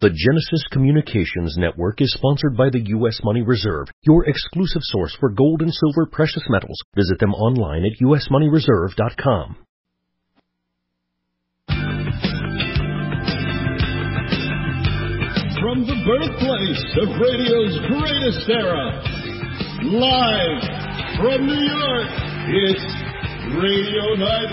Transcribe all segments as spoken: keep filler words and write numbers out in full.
The Genesis Communications Network is sponsored by the U S Money Reserve, your exclusive source for gold and silver precious metals. Visit them online at u s money reserve dot com. From the birthplace of radio's greatest era, live from New York, it's Radio Night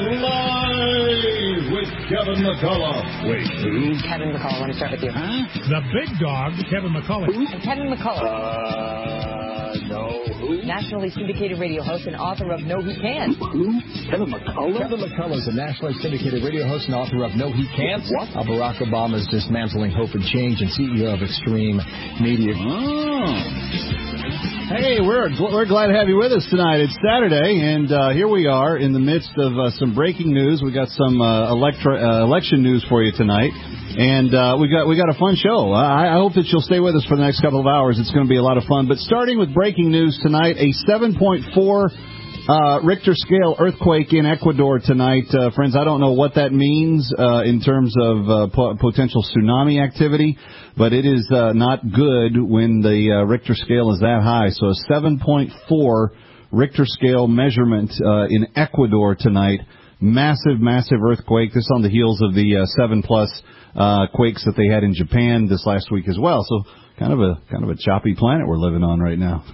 Live with Kevin McCullough. Wait, who? Kevin McCullough, let me start with you. Huh? The big dog, Kevin McCullough. Who? Kevin McCullough. Uh, no, who? Nationally syndicated radio host and author of No He Can't. Who? Kevin McCullough? Kevin McCullough is a nationally syndicated radio host and author of No He Can't. What? Uh, Barack Obama's Dismantling Hope and Change and C E O of Extreme Media. Oh. Hey, we're we're glad to have you with us tonight. It's Saturday, and uh, here we are in the midst of uh, some breaking news. We got some uh, electro, uh, election news for you tonight, and uh, we got we got a fun show. I, I hope that you'll stay with us for the next couple of hours. It's going to be a lot of fun. But starting with breaking news tonight, a seven point four uh, Richter scale earthquake in Ecuador tonight, uh, friends. I don't know what that means uh, in terms of uh, po- potential tsunami activity. But it is uh, not good when the uh, Richter scale is that high. So a seven point four Richter scale measurement uh, in Ecuador tonight. Massive, massive earthquake. This on the heels of the uh, seven plus uh, quakes that they had in Japan this last week as well. So kind of a kind of a choppy planet we're living on right now.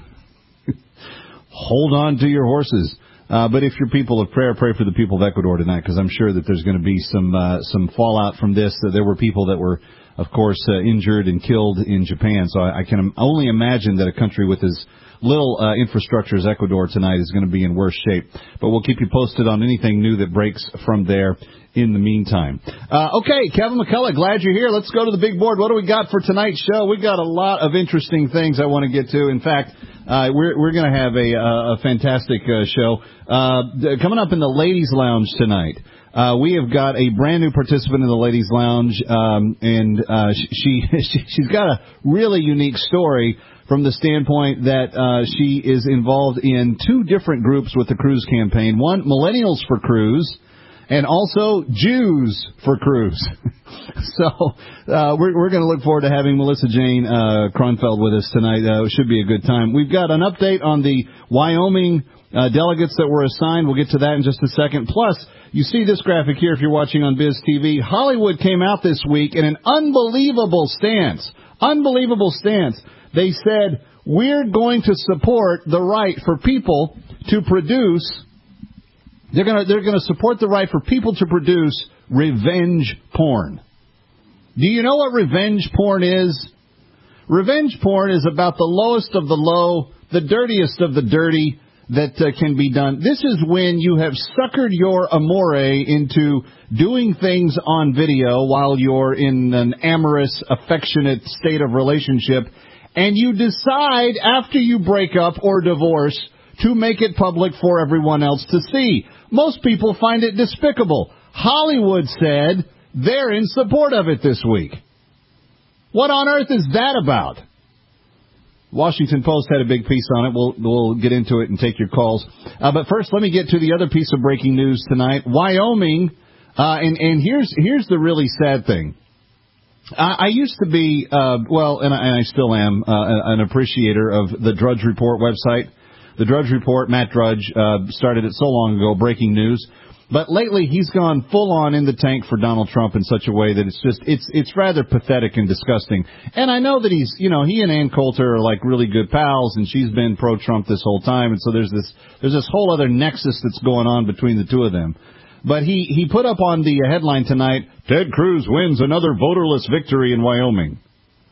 Hold on to your horses. Uh, but if you're people of prayer, pray for the people of Ecuador tonight, because I'm sure that there's going to be some uh, some fallout from this. That there were people that were, of course, uh, injured and killed in Japan. So I, I can only imagine that a country with as little uh, infrastructure as Ecuador tonight is going to be in worse shape. But we'll keep you posted on anything new that breaks from there in the meantime. Uh, okay, Kevin McCullough, glad you're here. Let's go to the big board. What do we got for tonight's show? We've got a lot of interesting things I want to get to. In fact, uh, we're, we're going to have a, a fantastic uh, show. Uh, coming up in the Ladies Lounge tonight. Uh, we have got a brand new participant in the Ladies Lounge, um, and uh, she, she she's got a really unique story from the standpoint that uh, she is involved in two different groups with the Cruz campaign. One, Millennials for Cruz, and also Jews for Cruz. So uh, we're, we're going to look forward to having Melissa Jane uh, Kronfeld with us tonight. Uh, it should be a good time. We've got an update on the Wyoming uh, delegates that were assigned. We'll get to that in just a second. Plus, you see this graphic here if you're watching on Biz T V. Hollywood came out this week in an unbelievable stance. Unbelievable stance. They said, we're going to support the right for people to produce, they're going to they're going to support the right for people to produce revenge porn. Do you know what revenge porn is? Revenge porn is about the lowest of the low, the dirtiest of the dirty that uh, can be done. This is when you have suckered your amore into doing things on video while you're in an amorous, affectionate state of relationship, and you decide after you break up or divorce to make it public for everyone else to see. Most people find it despicable. Hollywood said they're in support of it this week. What on earth is that about? Washington Post had a big piece on it. We'll, we'll get into it and take your calls. Uh, but first, let me get to the other piece of breaking news tonight. Wyoming, uh, and, and here's here's the really sad thing. I, I used to be, uh, well, and I, and I still am, uh, an appreciator of the Drudge Report website. The Drudge Report, Matt Drudge, uh, started it so long ago, breaking news. But lately, he's gone full on in the tank for Donald Trump in such a way that it's just, it's it's rather pathetic and disgusting. And I know that he's, you know, he and Ann Coulter are like really good pals, and she's been pro-Trump this whole time. And so there's this, there's this whole other nexus that's going on between the two of them. But he, he put up on the headline tonight, Ted Cruz wins another voterless victory in Wyoming.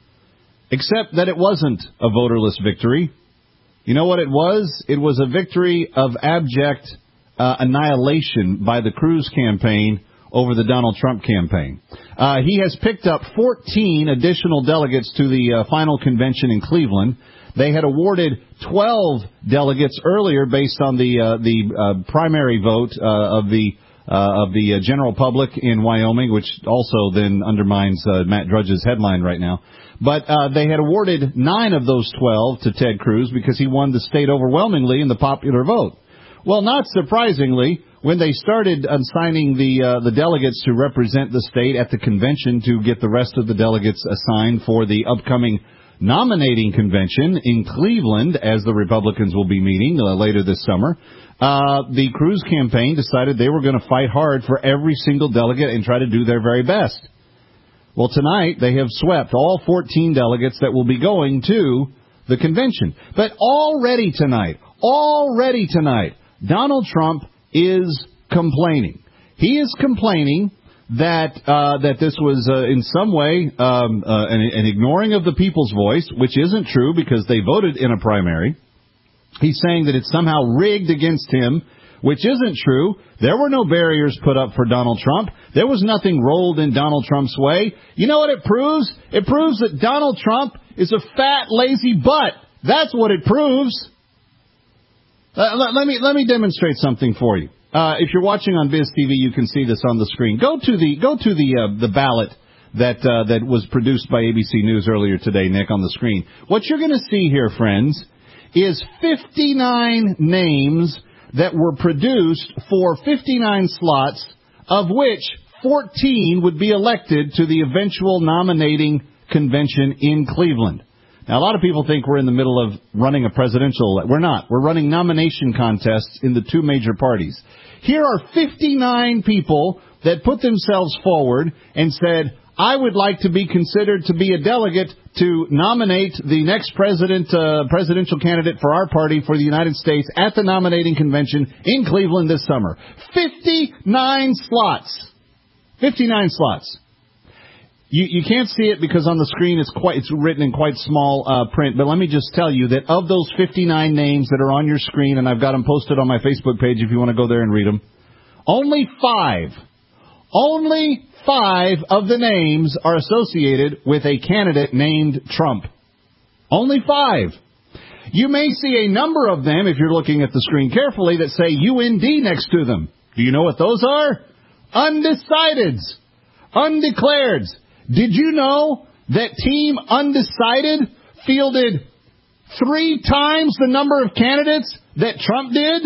Except that it wasn't a voterless victory. You know what it was? It was a victory of abject uh, annihilation by the Cruz campaign over the Donald Trump campaign. Uh, he has picked up fourteen additional delegates to the uh, final convention in Cleveland. They had awarded twelve delegates earlier based on the uh, the uh, primary vote uh, of the uh, of the uh, general public in Wyoming, which also then undermines uh, Matt Drudge's headline right now. But uh, they had awarded nine of those twelve to Ted Cruz because he won the state overwhelmingly in the popular vote. Well, not surprisingly, when they started assigning the uh, the delegates to represent the state at the convention to get the rest of the delegates assigned for the upcoming nominating convention in Cleveland, as the Republicans will be meeting uh, later this summer, uh, the Cruz campaign decided they were going to fight hard for every single delegate and try to do their very best. Well, tonight they have swept all fourteen delegates that will be going to the convention. But already tonight, already tonight, Donald Trump is complaining. He is complaining that uh, that this was uh, in some way um, uh, an, an ignoring of the people's voice, which isn't true because they voted in a primary. He's saying that it's somehow rigged against him, which isn't true. There were no barriers put up for Donald Trump. There was nothing rolled in Donald Trump's way. You know what it proves? It proves that Donald Trump is a fat, lazy butt. That's what it proves. Uh, let, let me let me demonstrate something for you. Uh, if you're watching on Viz T V, you can see this on the screen. Go to the go to the uh, the ballot that uh, that was produced by A B C News earlier today, Nick, on the screen. What you're going to see here, friends, is fifty-nine names that were produced for fifty-nine slots, of which fourteen would be elected to the eventual nominating convention in Cleveland. Now, a lot of people think we're in the middle of running a presidential. We're not. We're running nomination contests in the two major parties. Here are fifty-nine people that put themselves forward and said, I would like to be considered to be a delegate to nominate the next president, uh, presidential candidate for our party for the United States at the nominating convention in Cleveland this summer. fifty-nine slots. fifty-nine slots. You, you can't see it because on the screen it's quite it's written in quite small uh, print. But let me just tell you that of those fifty-nine names that are on your screen, and I've got them posted on my Facebook page if you want to go there and read them, only five, only five of the names are associated with a candidate named Trump. Only five. You may see a number of them, if you're looking at the screen carefully, that say U N D next to them. Do you know what those are? Undecideds. Undeclareds. Did you know that Team Undecided fielded three times the number of candidates that Trump did?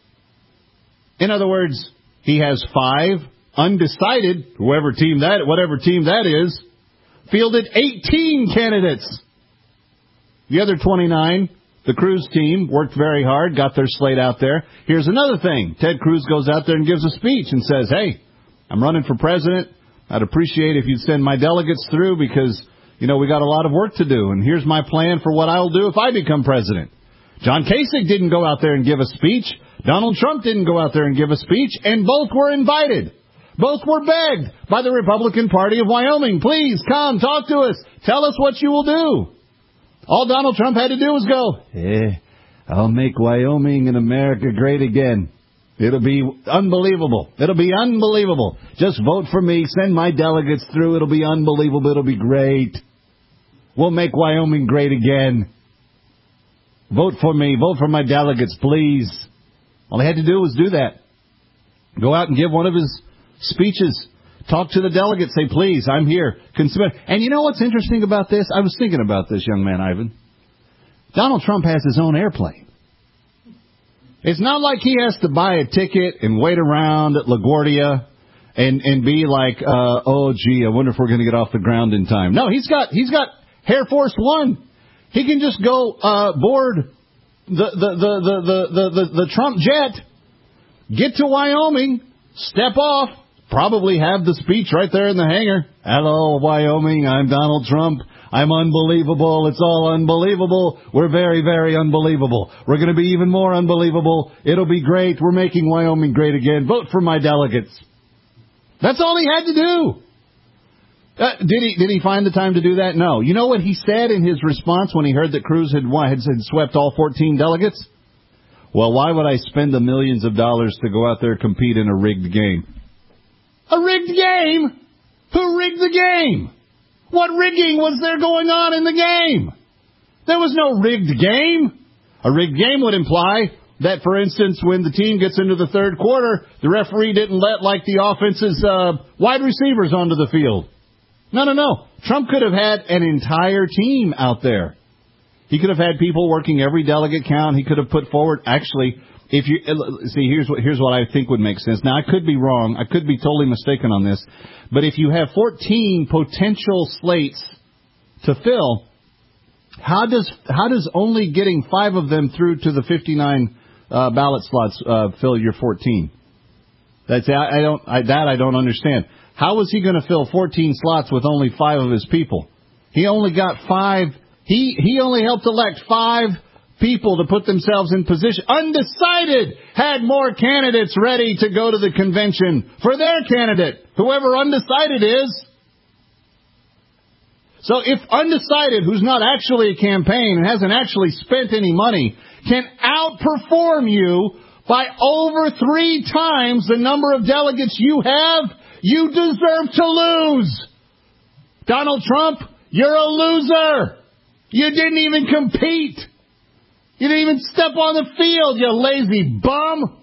In other words, he has five. Undecided, whoever team that, whatever team that is, fielded eighteen candidates. The other twenty-nine, the Cruz team, worked very hard, got their slate out there. Here's another thing. Ted Cruz goes out there and gives a speech and says, hey, I'm running for president. I'd appreciate if you'd send my delegates through because, you know, we got a lot of work to do. And here's my plan for what I'll do if I become president. John Kasich didn't go out there and give a speech. Donald Trump didn't go out there and give a speech. And both were invited. Both were begged by the Republican Party of Wyoming. Please come, talk to us. Tell us what you will do. All Donald Trump had to do was go, eh, I'll make Wyoming and America great again. It'll be unbelievable. It'll be unbelievable. Just vote for me. Send my delegates through. It'll be unbelievable. It'll be great. We'll make Wyoming great again. Vote for me. Vote for my delegates, please. All he had to do was do that. Go out and give one of his speeches. Talk to the delegates. Say, please, I'm here. Consider. And you know what's interesting about this? I was thinking about this, young man Ivan. Donald Trump has his own airplane. It's not like he has to buy a ticket and wait around at LaGuardia and, and be like, uh, oh, gee, I wonder if we're going to get off the ground in time. No, he's got he's got Air Force One. He can just go uh, board the the, the, the, the, the, the, the Trump jet, get to Wyoming, step off, probably have the speech right there in the hangar. Hello, Wyoming, I'm Donald Trump. I'm unbelievable. It's all unbelievable. We're very, very unbelievable. We're going to be even more unbelievable. It'll be great. We're making Wyoming great again. Vote for my delegates. That's all he had to do. Uh, did he did he find the time to do that? No. You know what he said in his response when he heard that Cruz had, won, had, had swept all fourteen delegates? Well, why would I spend the millions of dollars to go out there and compete in a rigged game? A rigged game? Who rigged the game? What rigging was there going on in the game? There was no rigged game. A rigged game would imply that, for instance, when the team gets into the third quarter, the referee didn't let, like, the offense's uh, wide receivers onto the field. No, no, no. Trump could have had an entire team out there. He could have had people working every delegate count. He could have put forward, actually, if you see, here's what here's what I think would make sense. Now, I could be wrong. I could be totally mistaken on this. But if you have fourteen potential slates to fill, how does how does only getting five of them through to the fifty-nine uh, ballot slots uh, fill your fourteen? That's I, I don't I, that I don't understand. How was he going to fill fourteen slots with only five of his people? He only got five. He he only helped elect five people to put themselves in position. Undecided had more candidates ready to go to the convention for their candidate, whoever Undecided is. So if Undecided, who's not actually a campaign and hasn't actually spent any money, can outperform you by over three times the number of delegates you have, you deserve to lose. Donald Trump, you're a loser. You didn't even compete. You didn't even step on the field, you lazy bum.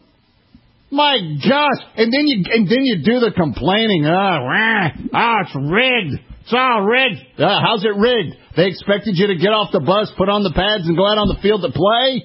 My gosh. And then you and then you do the complaining. Oh, ah, oh, it's rigged. It's all rigged. Uh, how's it rigged? They expected you to get off the bus, put on the pads, and go out on the field to play?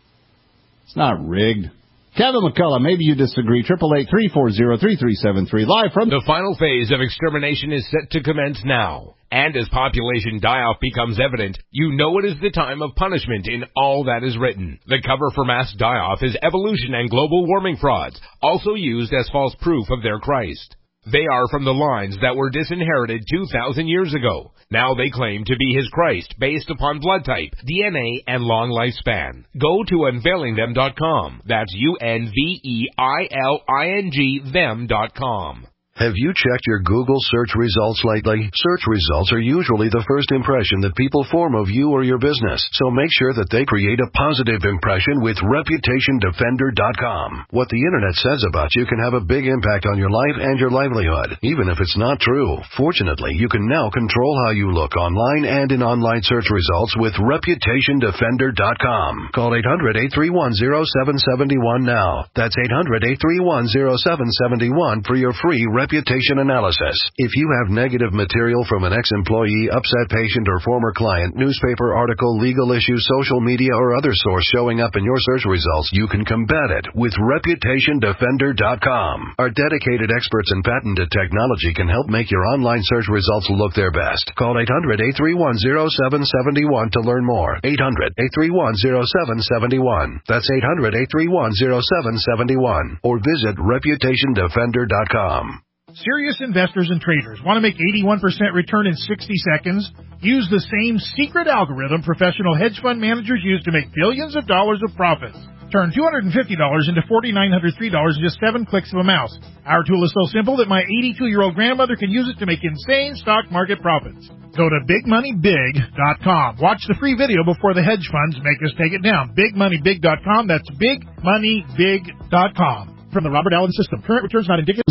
It's not rigged. Kevin McCullough, maybe you disagree. Triple eight three four zero three three seven three. Live from the final phase of extermination is set to commence now. And as population die-off becomes evident, you know it is the time of punishment in all that is written. The cover for mass die-off is evolution and global warming frauds, also used as false proof of their Christ. They are from the lines that were disinherited two thousand years ago. Now they claim to be his Christ based upon blood type, D N A, and long lifespan. Go to unveiling them dot com. That's U N V E I L I N G them dot com. Have you checked your Google search results lately? Search results are usually the first impression that people form of you or your business, so make sure that they create a positive impression with reputation defender dot com. What the Internet says about you can have a big impact on your life and your livelihood, even if it's not true. Fortunately, you can now control how you look online and in online search results with reputation defender dot com. Call eight hundred eight three one zero seven seven one now. That's eight hundred eight three one zero seven seven one for your free reputation reputation analysis. If you have negative material from an ex-employee, upset patient, or former client, newspaper article, legal issue, social media, or other source showing up in your search results, you can combat it with reputation defender dot com. Our dedicated experts in patented technology can help make your online search results look their best. Call eight hundred eight three one zero seven seven one to learn more. eight hundred eight three one zero seven seven one. That's eight hundred eight three one zero seven seven one. Or visit reputation defender dot com. Serious investors and traders want to make eighty-one percent return in sixty seconds? Use the same secret algorithm professional hedge fund managers use to make billions of dollars of profits. Turn two hundred fifty dollars into four thousand nine hundred three dollars in just seven clicks of a mouse. Our tool is so simple that my eighty-two-year-old grandmother can use it to make insane stock market profits. Go to big money big dot com. Watch the free video before the hedge funds make us take it down. big money big dot com. That's big money big dot com. From the Robert Allen System. Current returns not indicative.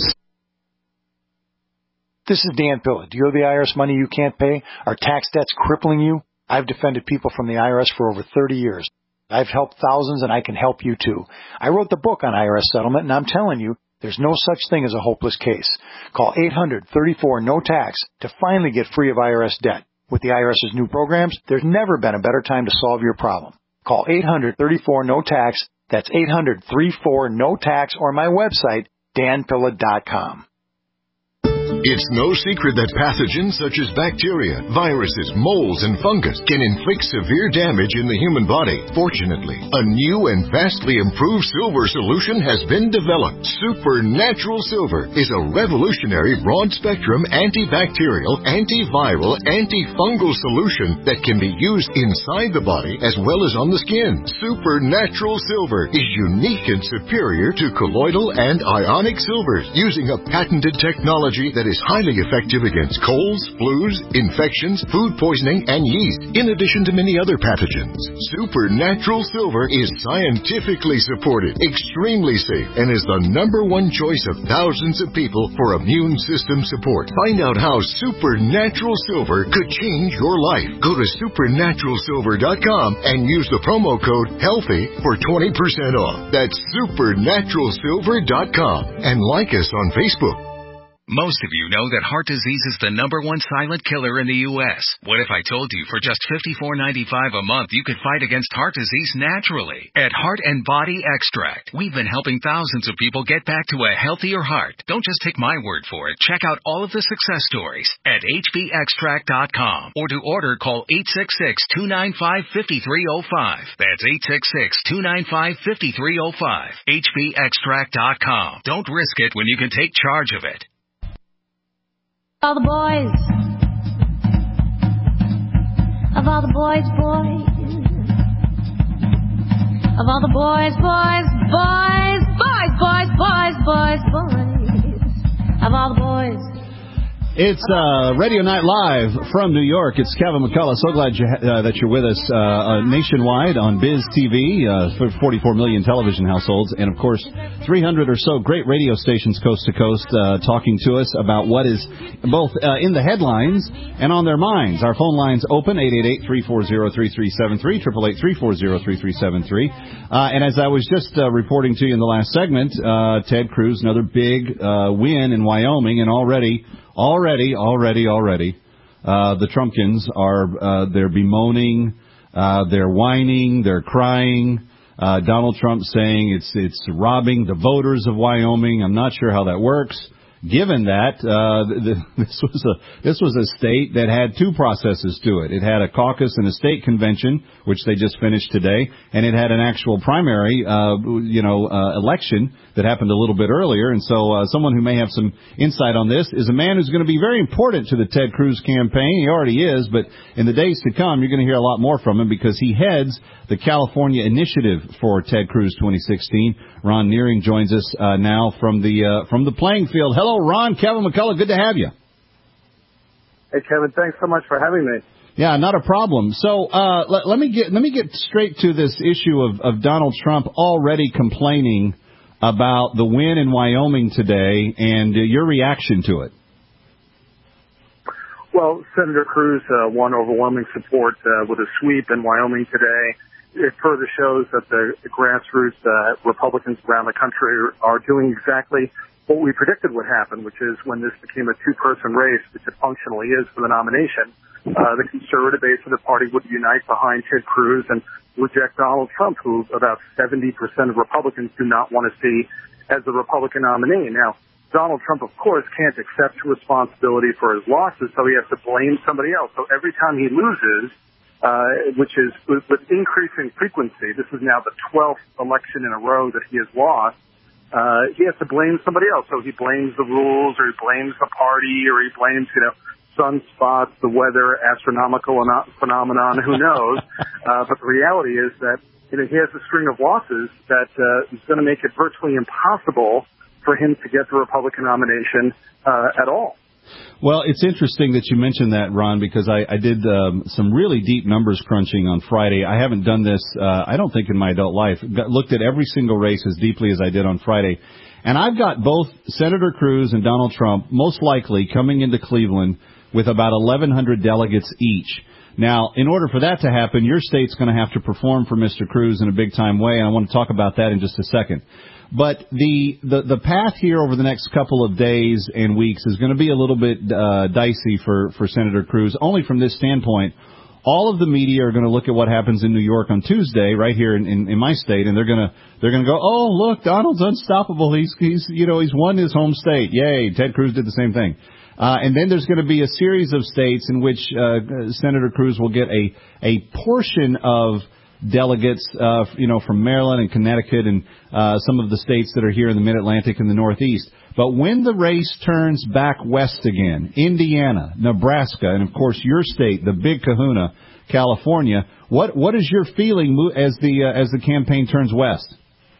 This is Dan Pilla. Do you owe the I R S money you can't pay? Are tax debts crippling you? I've defended people from the I R S for over thirty years. I've helped thousands, and I can help you too. I wrote the book on I R S settlement, and I'm telling you, there's no such thing as a hopeless case. Call eight hundred thirty-four no tax to finally get free of I R S debt. With the IRS's new programs, there's never been a better time to solve your problem. Call eight hundred thirty-four no tax. That's eight hundred thirty-four no tax, or my website, dan pilla dot com. It's no secret that pathogens such as bacteria, viruses, molds, and fungus can inflict severe damage in the human body. Fortunately, a new and vastly improved silver solution has been developed. Supernatural Silver is a revolutionary broad-spectrum antibacterial, antiviral, antifungal solution that can be used inside the body as well as on the skin. Supernatural Silver is unique and superior to colloidal and ionic silvers, using a patented technology that is highly effective against colds, flus, infections, food poisoning, and yeast, in addition to many other pathogens. Supernatural Silver is scientifically supported, extremely safe, and is the number one choice of thousands of people for immune system support. Find out how Supernatural Silver could change your life. Go to supernatural silver dot com and use the promo code HEALTHY for twenty percent off. That's supernatural silver dot com. And like us on Facebook. Most of you know that heart disease is the number one silent killer in the U S What if I told you for just fifty-four ninety-five a month you could fight against heart disease naturally? At Heart and Body Extract, we've been helping thousands of people get back to a healthier heart. Don't just take my word for it. Check out all of the success stories at H B extract dot com, or to order, call eight six six, two nine five, five three zero five. That's eight six six, two nine five, five three zero five. H B extract dot com. Don't risk it when you can take charge of it. All the boys, of all the boys, boys, of all the boys, boys, boys, boys, boys, boys, boys, boys, of all the boys. It's uh, Radio Night Live from New York. It's Kevin McCullough. So glad you ha- uh, that you're with us uh, uh, nationwide on Biz T V uh, for forty-four million television households, and of course three hundred or so great radio stations coast to coast uh, talking to us about what is both uh, in the headlines and on their minds. Our phone lines open, eight eight eight, three four zero, three three seven three, eight eight eight, three four zero, three three seven three. Uh, and as I was just uh, reporting to you in the last segment, uh, Ted Cruz, another big uh, win in Wyoming, and already... Already, already, already, uh, the Trumpkins are, uh, they're bemoaning, uh, they're whining, they're crying, uh, Donald Trump saying it's, it's robbing the voters of Wyoming. I'm not sure how that works. Given that, uh, th- this was a, this was a state that had two processes to it. It had a caucus and a state convention, which they just finished today, and it had an actual primary, uh, you know, uh, election that happened a little bit earlier. And so, uh, someone who may have some insight on this is a man who's going to be very important to the Ted Cruz campaign. He already is, but in the days to come, you're going to hear a lot more from him because he heads the California initiative for Ted Cruz twenty sixteen. Ron Nearing joins us uh, now from the uh, from the playing field. Hello, Ron. Kevin McCullough, good to have you. Hey, Kevin. Thanks so much for having me. Yeah, not a problem. So uh, let, let me get let me get straight to this issue of, of Donald Trump already complaining about the win in Wyoming today and uh, your reaction to it. Well, Senator Cruz uh, won overwhelming support uh, with a sweep in Wyoming today. It further shows that the, the grassroots uh, Republicans around the country are doing exactly what we predicted would happen, which is when this became a two-person race, which it functionally is for the nomination, uh, the conservative base of the party would unite behind Ted Cruz and reject Donald Trump, who about seventy percent of Republicans do not want to see as the Republican nominee. Now, Donald Trump, of course, can't accept responsibility for his losses, so he has to blame somebody else. So every time he loses, uh, which is with, with increasing frequency, this is now the twelfth election in a row that he has lost, uh, he has to blame somebody else. So he blames the rules, or he blames the party, or he blames, you know, sunspots, the weather, astronomical phenomenon, who knows. uh, but the reality is that, you know, he has a string of losses that uh, is going to make it virtually impossible for him to get the Republican nomination uh, at all. Well, it's interesting that you mentioned that, Ron, because I, I did um, some really deep numbers crunching on Friday. I haven't done this, uh, I don't think, in my adult life. Got, looked at every single race as deeply as I did on Friday. And I've got both Senator Cruz and Donald Trump most likely coming into Cleveland with about eleven hundred delegates each. Now, in order for that to happen, your state's going to have to perform for Mister Cruz in a big-time way, and I want to talk about that in just a second. But the, the, the path here over the next couple of days and weeks is going to be a little bit uh, dicey for, for Senator Cruz, only from this standpoint. All of the media are going to look at what happens in New York on Tuesday, right here in, in, in my state, and they're going to they're going to go, oh, look, Donald's unstoppable. He's he's you know he's won his home state. Yay! Ted Cruz did the same thing. Uh, and then there's going to be a series of states in which uh, Senator Cruz will get a a portion of delegates, uh, you know, from Maryland and Connecticut and uh, some of the states that are here in the Mid-Atlantic and the Northeast. But when the race turns back west again, Indiana, Nebraska, and of course your state, the big kahuna, California, what what is your feeling as the uh, as the campaign turns west?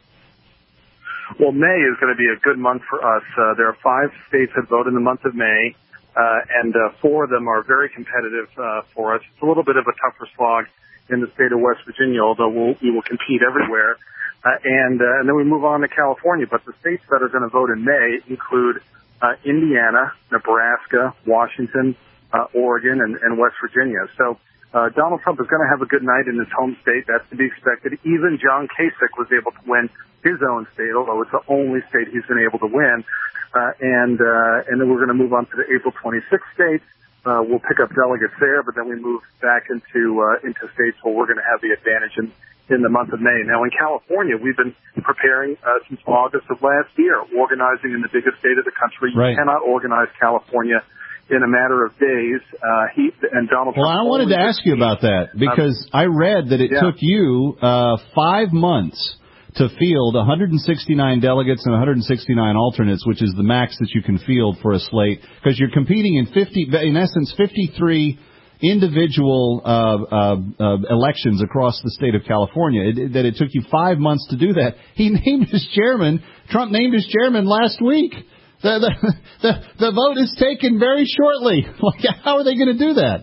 Well, May is going to be a good month for us. Uh, there are five states that vote in the month of May, uh, and uh, four of them are very competitive uh, for us. It's a little bit of a tougher slog in the state of West Virginia, although we'll, we will compete everywhere. Uh, and, uh, and then we move on to California. But the states that are going to vote in May include uh, Indiana, Nebraska, Washington, uh, Oregon, and, and West Virginia. So uh, Donald Trump is going to have a good night in his home state. That's to be expected. Even John Kasich was able to win his own state, although it's the only state he's been able to win. Uh, and, uh, and then we're going to move on to the April twenty-sixth states. Uh, we'll pick up delegates there, but then we move back into, uh, into states where we're going to have the advantage in, in the month of May. Now in California, we've been preparing, uh, since August of last year, organizing in the biggest state of the country. Right. You cannot organize California in a matter of days. Uh, he and Donald Well, Trump. I wanted to ask you about that because um, I read that it yeah. took you, uh, five months to field one hundred sixty-nine delegates and one hundred sixty-nine alternates, which is the max that you can field for a slate, because you're competing in fifty, in essence, fifty-three individual uh, uh, uh, elections across the state of California. It, that it took you five months to do that. He named his chairman. Trump named his chairman last week. The the the, the vote is taken very shortly. Like, how are they going to do that?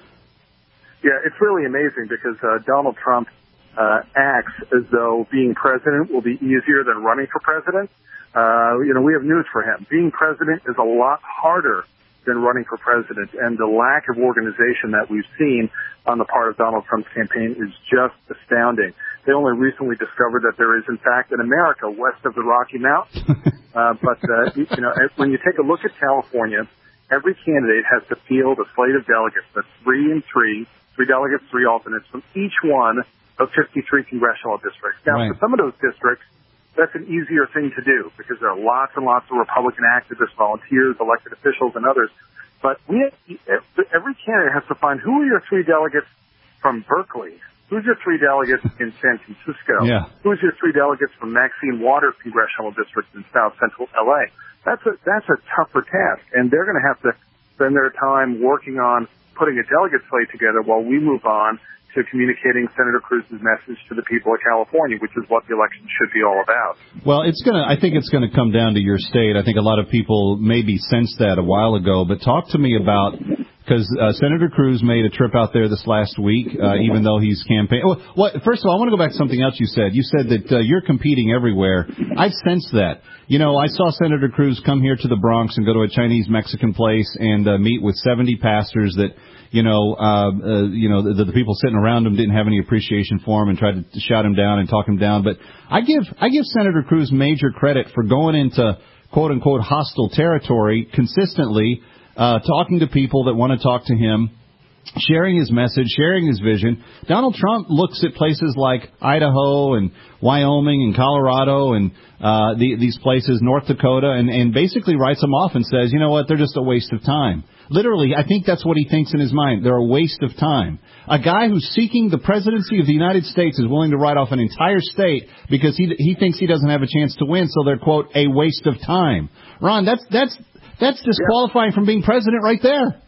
Yeah, it's really amazing because uh, Donald Trump Uh, acts as though being president will be easier than running for president. Uh, you know, we have news for him. Being president is a lot harder than running for president, and the lack of organization that we've seen on the part of Donald Trump's campaign is just astounding. They only recently discovered that there is, in fact, an America west of the Rocky Mountains. uh, but, uh, you know, when you take a look at California, every candidate has to field a slate of delegates. That's three and three, three delegates, three alternates from each one of fifty-three congressional districts. Now, right. for some of those districts, that's an easier thing to do because there are lots and lots of Republican activists, volunteers, elected officials, and others. But we have, every candidate has to find who are your three delegates from Berkeley, who's your three delegates in San Francisco, yeah. who's your three delegates from Maxine Waters' congressional district in South Central L A. That's a that's a tougher task, and they're going to have to spend their time working on putting a delegate slate together while we move on to communicating Senator Cruz's message to the people of California, which is what the election should be all about. Well, it's gonna. I think it's going to come down to your state. I think a lot of people maybe sensed that a while ago. But talk to me about, because uh, Senator Cruz made a trip out there this last week, uh, even though he's campaigning. Well, what, first of all, I want to go back to something else you said. You said that uh, you're competing everywhere. I've sensed that. You know, I saw Senator Cruz come here to the Bronx and go to a Chinese-Mexican place and uh, meet with seventy pastors that, you know, uh, uh, you know, the, the people sitting around him didn't have any appreciation for him and tried to shout him down and talk him down. But I give I give Senator Cruz major credit for going into quote unquote hostile territory consistently, uh, talking to people that want to talk to him, sharing his message, sharing his vision. Donald Trump looks at places like Idaho and Wyoming and Colorado and uh, the, these places, North Dakota, and, and basically writes them off and says, you know what, they're just a waste of time. Literally, I think that's what he thinks in his mind. They're a waste of time. A guy who's seeking the presidency of the United States is willing to write off an entire state because he he thinks he doesn't have a chance to win, so they're, quote, a waste of time. Ron, that's that's that's disqualifying yeah. from being president right there.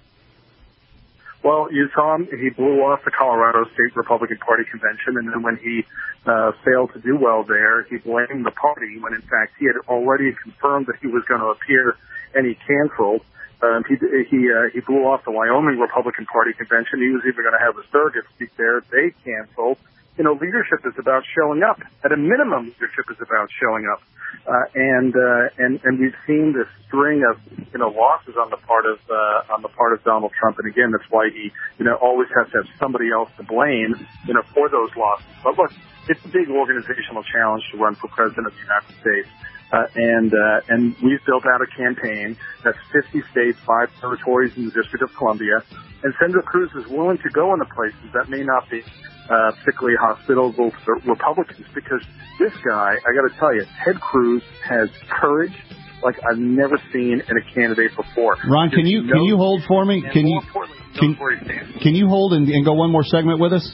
Well, you saw him. He blew off the Colorado State Republican Party convention, and then when he uh, failed to do well there, he blamed the party when, in fact, he had already confirmed that he was going to appear, and he canceled. Um, he he uh, he blew off the Wyoming Republican Party convention. He was even going to have a surrogate speak there. They canceled. You know, leadership is about showing up. At a minimum, leadership is about showing up. Uh, and uh, and and we've seen this string of you know losses on the part of uh, on the part of Donald Trump. And again, that's why he you know always has to have somebody else to blame you know for those losses. But look, it's a big organizational challenge to run for president of the United States. Uh, and, uh, and we've built out a campaign that's fifty states, five territories in the District of Columbia. And Senator Cruz is willing to go into places that may not be, uh, particularly hospitable to Republicans because this guy, I gotta tell you, Ted Cruz has courage like I've never seen in a candidate before. Ron, can you, can you hold for me? Can you, can, can you hold and, and go one more segment with us?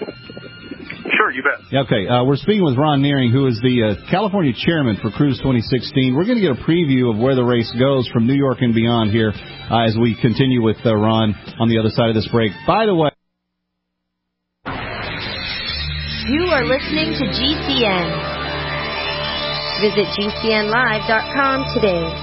Sure, you bet. Okay, uh, we're speaking with Ron Nearing, who is the uh, California chairman for Cruz twenty sixteen. We're going to get a preview of where the race goes from New York and beyond here uh, as we continue with uh, Ron on the other side of this break. By the way, you are listening to G C N. Visit G C N live dot com today.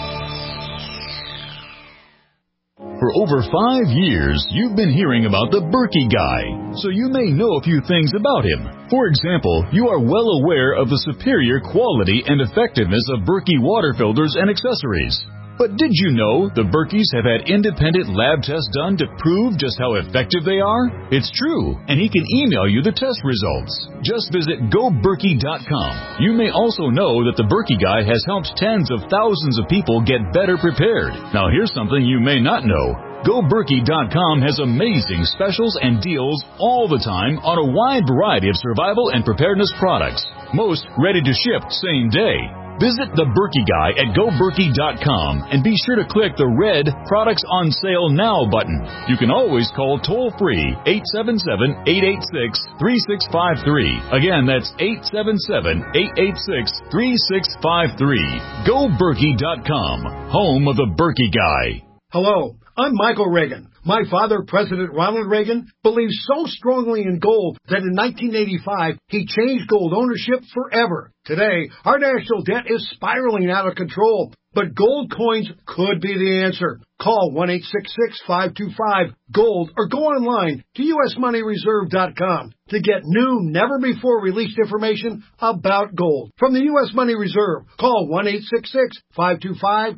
For over five years, you've been hearing about the Berkey guy, so you may know a few things about him. For example, you are well aware of the superior quality and effectiveness of Berkey water filters and accessories. But did you know the Berkeys have had independent lab tests done to prove just how effective they are? It's true, and he can email you the test results. Just visit go berkey dot com. You may also know that the Berkey Guy has helped tens of thousands of people get better prepared. Now here's something you may not know. go berkey dot com has amazing specials and deals all the time on a wide variety of survival and preparedness products. Most ready to ship same day. Visit the Berkey Guy at go berkey dot com and be sure to click the red Products on Sale Now button. You can always call toll-free eight seven seven, eight eight six, three six five three. Again, that's eight seven seven, eight eight six, three six five three. go berkey dot com, home of the Berkey Guy. Hello, I'm Michael Reagan. My father, President Ronald Reagan, believed so strongly in gold that in nineteen eighty-five, he changed gold ownership forever. Today, our national debt is spiraling out of control, but gold coins could be the answer. Call one eight six six, five two five, GOLD or go online to U S money reserve dot com to get new, never-before-released information about gold. From the U S Money Reserve, call one eight six six, five two five,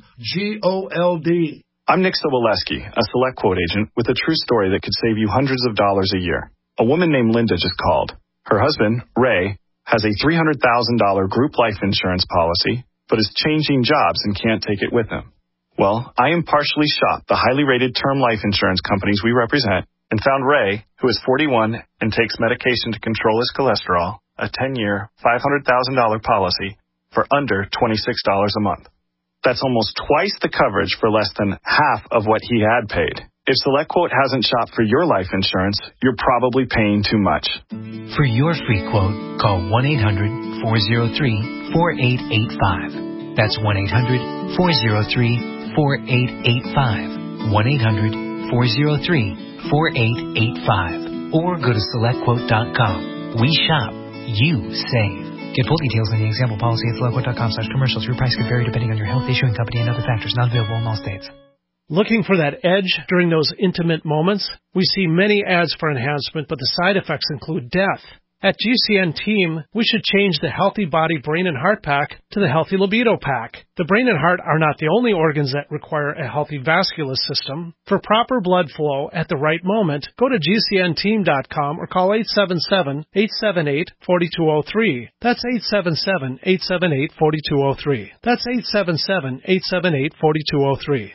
GOLD. I'm Nick Soboleski, a Select Quote agent with a true story that could save you hundreds of dollars a year. A woman named Linda just called. Her husband, Ray, has a three hundred thousand dollars group life insurance policy, but is changing jobs and can't take it with him. Well, I impartially shopped the highly rated term life insurance companies we represent and found Ray, who is forty-one and takes medication to control his cholesterol, a ten-year, five hundred thousand dollars policy for under twenty-six dollars a month. That's almost twice the coverage for less than half of what he had paid. If SelectQuote hasn't shopped for your life insurance, you're probably paying too much. For your free quote, call one eight hundred, four oh three, four eight eight five. That's one eight hundred, four oh three, four eight eight five. one eight hundred, four oh three, four eight eight five. Or go to select quote dot com. We shop. You save. Get full details on the example policy at select quote dot com slash commercials. Your price could vary depending on your health, issuing company, and other factors. Not available in all states. Looking for that edge during those intimate moments? We see many ads for enhancement, but the side effects include death. At G C N Team, we should change the Healthy Body, Brain, and Heart Pack to the Healthy Libido Pack. The brain and heart are not the only organs that require a healthy vascular system. For proper blood flow at the right moment, go to G C N team dot com or call eight seven seven, eight seven eight, four two zero three. That's eight seven seven, eight seven eight, four two zero three. That's eight seven seven, eight seven eight, four two zero three.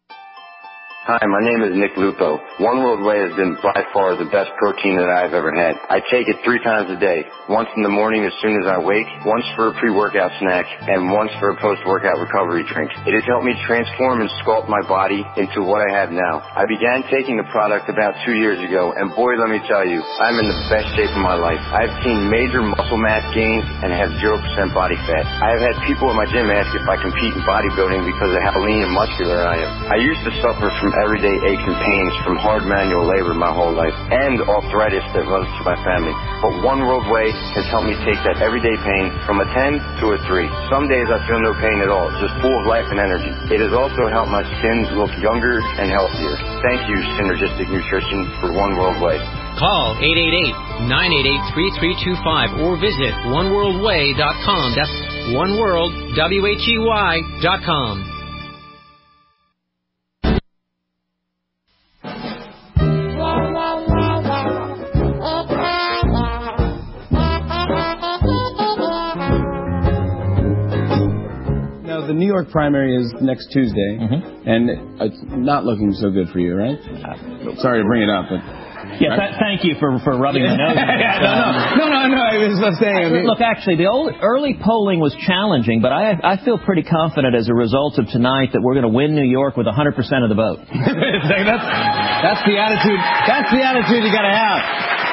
Hi, my name is Nick Lupo. One World Whey has been by far the best protein that I've ever had. I take it three times a day. Once in the morning as soon as I wake, once for a pre-workout snack, and once for a post-workout recovery drink. It has helped me transform and sculpt my body into what I have now. I began taking the product about two years ago, and boy, let me tell you, I'm in the best shape of my life. I've seen major muscle mass gains and have zero percent body fat. I have had people at my gym ask if I compete in bodybuilding because of how lean and muscular I am. I used to suffer from everyday aches and pains from hard manual labor my whole life and arthritis that runs through my family. But One World Whey has helped me take that everyday pain from a ten to a three. Some days I feel no pain at all, just full of life and energy. It has also helped my skin look younger and healthier. Thank you, Synergistic Nutrition, for One World Whey. Call eight eight eight, nine eight eight, three three two five or visit one world way dot com. That's one world, W H E Y dot com. The New York primary is next Tuesday, mm-hmm. and it's not looking so good for you, right? Uh, Sorry to bring it up, but... Yeah, th- thank you for, for rubbing my nose. yeah, no, no, no, no, I was just saying. I mean, look, actually, the old, early polling was challenging, but I I feel pretty confident as a result of tonight that we're going to win New York with one hundred percent of the vote. that's, that's the attitude, that's the attitude you got to have.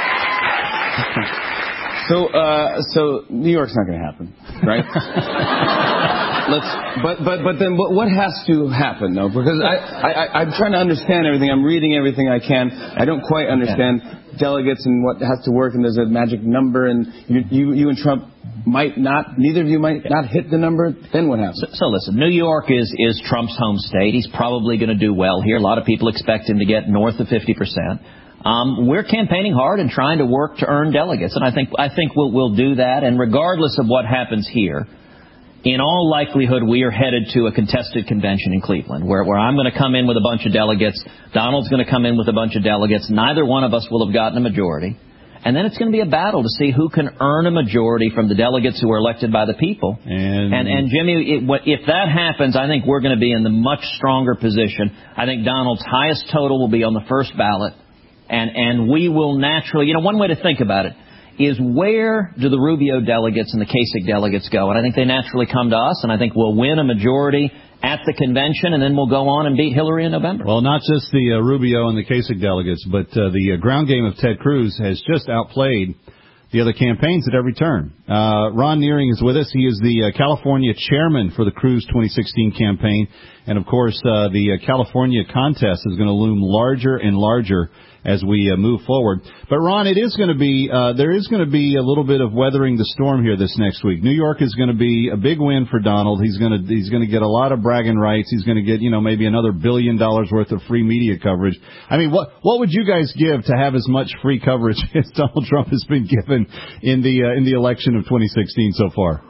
So, uh, so New York's not going to happen, right? Let's, but, but, but then what, what has to happen, though? Because I, I, I'm trying to understand everything. I'm reading everything I can. I don't quite understand delegates and what has to work, and there's a magic number, and you, you, you and Trump might not, neither of you might not hit the number. Then what happens? So, so listen, New York is, is Trump's home state. He's probably going to do well here. A lot of people expect him to get north of fifty percent. Um, we're campaigning hard and trying to work to earn delegates, and I think I think we'll we'll do that. And regardless of what happens here, in all likelihood, we are headed to a contested convention in Cleveland, where, where I'm going to come in with a bunch of delegates. Donald's going to come in with a bunch of delegates. Neither one of us will have gotten a majority. And then it's going to be a battle to see who can earn a majority from the delegates who are elected by the people. And, and, and Jimmy, it, what, if that happens, I think we're going to be in the much stronger position. I think Donald's highest total will be on the first ballot. And, and we will naturally, you know, one way to think about it is, where do the Rubio delegates and the Kasich delegates go? And I think they naturally come to us, and I think we'll win a majority at the convention, and then we'll go on and beat Hillary in November. Well, not just the uh, Rubio and the Kasich delegates, but uh, the uh, ground game of Ted Cruz has just outplayed the other campaigns at every turn. Uh, Ron Nearing is with us. He is the uh, California chairman for the Cruz twenty sixteen campaign. And, of course, uh, the uh, California contest is going to loom larger and larger as we uh, move forward. But, Ron, it is going to be, uh, there is going to be a little bit of weathering the storm here this next week. New York is going to be a big win for Donald. He's going to, he's going to get a lot of bragging rights. He's going to get, you know, maybe another billion dollars worth of free media coverage. I mean, what, what would you guys give to have as much free coverage as Donald Trump has been given in the, uh, in the election of twenty sixteen so far?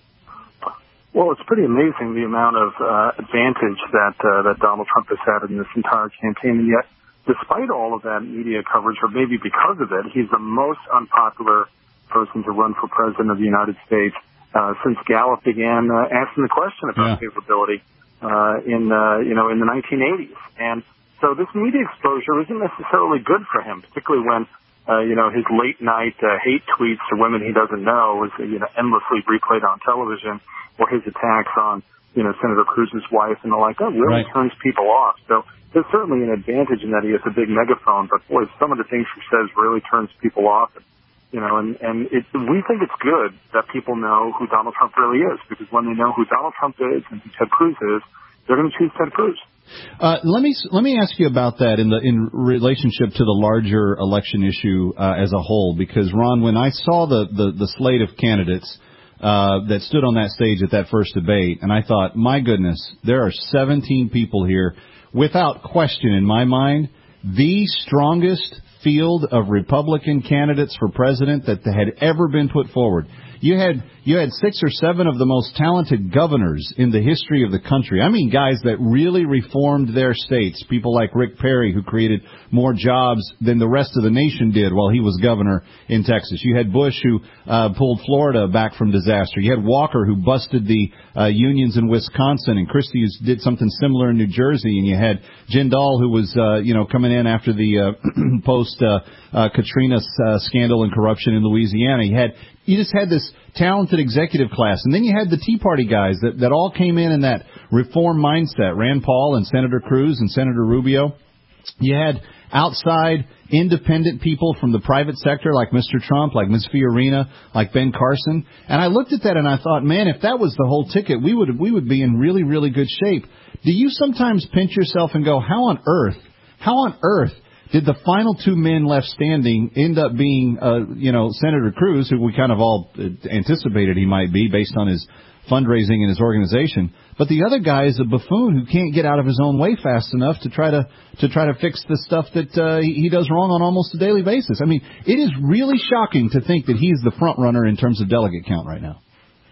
Well, it's pretty amazing the amount of uh, advantage that uh, that Donald Trump has had in this entire campaign, and yet, despite all of that media coverage, or maybe because of it, he's the most unpopular person to run for president of the United States uh, since Gallup began uh, asking the question about yeah. favorability uh, in uh, you know in the nineteen eighties. And so this media exposure isn't necessarily good for him, particularly when uh, you know his late night uh, hate tweets to women he doesn't know is you know endlessly replayed on television, or his attacks on you know Senator Cruz's wife and the like. That really right. turns people off. So there's certainly an advantage in that he has a big megaphone, but boy, some of the things he says really turns people off. And, you know, and, and it, we think it's good that people know who Donald Trump really is, because when they know who Donald Trump is and who Ted Cruz is, they're going to choose Ted Cruz. Uh, let me let me ask you about that in the in relationship to the larger election issue uh, as a whole, because Ron, when I saw the the, the slate of candidates Uh, that stood on that stage at that first debate, and I thought, my goodness, there are seventeen people here, without question in my mind, the strongest field of Republican candidates for president that had ever been put forward. You had you had six or seven of the most talented governors in the history of the country. I mean, guys that really reformed their states. People like Rick Perry, who created more jobs than the rest of the nation did while he was governor in Texas. You had Bush, who uh, pulled Florida back from disaster. You had Walker, who busted the uh, unions in Wisconsin, and Christie, who did something similar in New Jersey. And you had Jindal, who was uh, you know coming in after the uh, post uh, uh, Katrina uh, scandal and corruption in Louisiana. You had You just had this talented executive class. And then you had the Tea Party guys that, that all came in in that reform mindset, Rand Paul and Senator Cruz and Senator Rubio. You had outside independent people from the private sector like Mister Trump, like Miz Fiorina, like Ben Carson. And I looked at that and I thought, man, if that was the whole ticket, we would we would be in really, really good shape. Do you sometimes pinch yourself and go, how on earth, how on earth did the final two men left standing end up being, uh, you know, Senator Cruz, who we kind of all anticipated he might be based on his fundraising and his organization, but the other guy is a buffoon who can't get out of his own way fast enough to try to to try to fix the stuff that uh, he does wrong on almost a daily basis. I mean, it is really shocking to think that he's the front runner in terms of delegate count right now.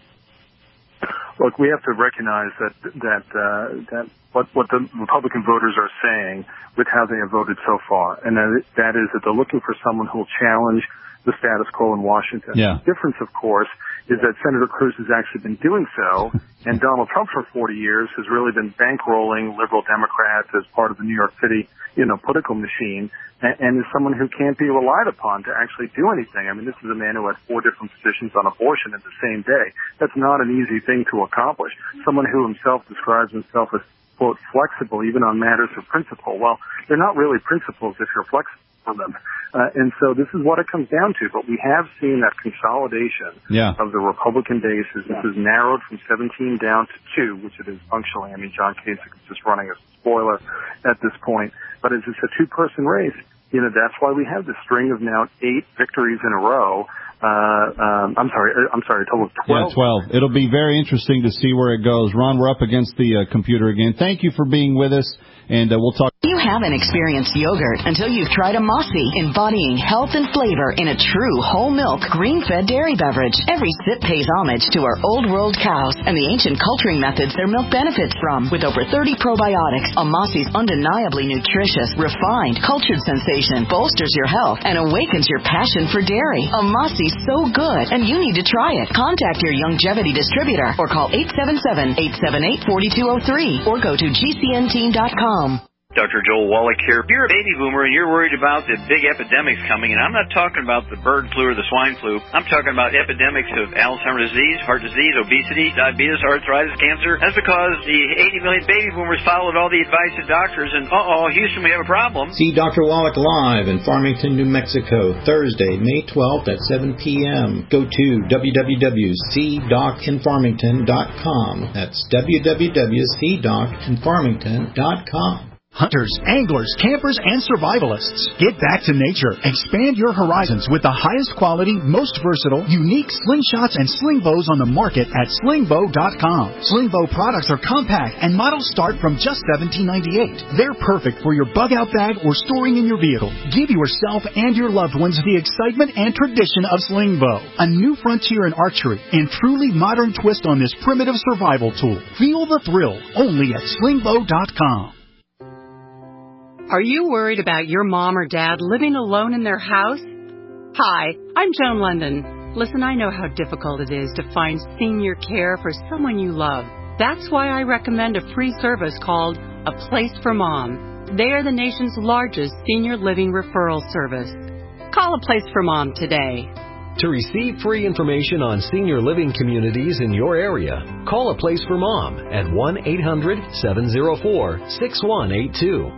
Look, we have to recognize that that uh, that what what the Republican voters are saying with how they have voted so far, and that, that is that they're looking for someone who will challenge the status quo in Washington. Yeah. The difference, of course, is that Senator Cruz has actually been doing so, and Donald Trump for forty years has really been bankrolling liberal Democrats as part of the New York City, you know, political machine, and, and is someone who can't be relied upon to actually do anything. I mean, this is a man who had four different positions on abortion in the same day. That's not an easy thing to accomplish. Someone who himself describes himself as, quote, flexible even on matters of principle. Well, they're not really principles if you're flexible for them. Uh, and so this is what it comes down to. But we have seen that consolidation yeah. of the Republican base. This is narrowed from seventeen down to two, which it is functionally. I mean, John Kasich is just running a spoiler at this point. But as it's a two-person race, you know, that's why we have this string of now eight victories in a row. Uh, um, I'm sorry, I'm sorry, a total of twelve. Yeah, twelve. It'll be very interesting to see where it goes. Ron, we're up against the uh, computer again. Thank you for being with us, and uh, we'll talk. You haven't experienced yogurt until you've tried a Mossy, embodying health and flavor in a true whole milk, green-fed dairy beverage. Every sip pays homage to our old world cows and the ancient culturing methods their milk benefits from. With over thirty probiotics, a Mossy's undeniably nutritious, refined, cultured sensation bolsters your health and awakens your passion for dairy. A Mossy's so good, and you need to try it. Contact your Youngevity distributor or call eight seven seven, eight seven eight, four two zero three or go to G C N team dot com. Doctor Joel Wallach here. If you're a baby boomer and you're worried about the big epidemics coming, and I'm not talking about the bird flu or the swine flu, I'm talking about epidemics of Alzheimer's disease, heart disease, obesity, diabetes, arthritis, cancer. That's because the eighty million baby boomers followed all the advice of doctors, and uh-oh, Houston, we have a problem. See Doctor Wallach live in Farmington, New Mexico, Thursday, May twelfth at seven p.m. Go to w w w dot c doc in farmington dot com. That's w w w dot c doc in farmington dot com. Hunters, anglers, campers, and survivalists. Get back to nature. Expand your horizons with the highest quality, most versatile, unique slingshots and sling bows on the market at sling bow dot com. Sling bow products are compact and models start from just seventeen ninety-eight. They're perfect for your bug-out bag or storing in your vehicle. Give yourself and your loved ones the excitement and tradition of sling bow. A new frontier in archery and truly modern twist on this primitive survival tool. Feel the thrill only at sling bow dot com. Are you worried about your mom or dad living alone in their house? Hi, I'm Joan London. Listen, I know how difficult it is to find senior care for someone you love. That's why I recommend a free service called A Place for Mom. They are the nation's largest senior living referral service. Call A Place for Mom today. To receive free information on senior living communities in your area, call A Place for Mom at one eight hundred, seven oh four, six one eight two.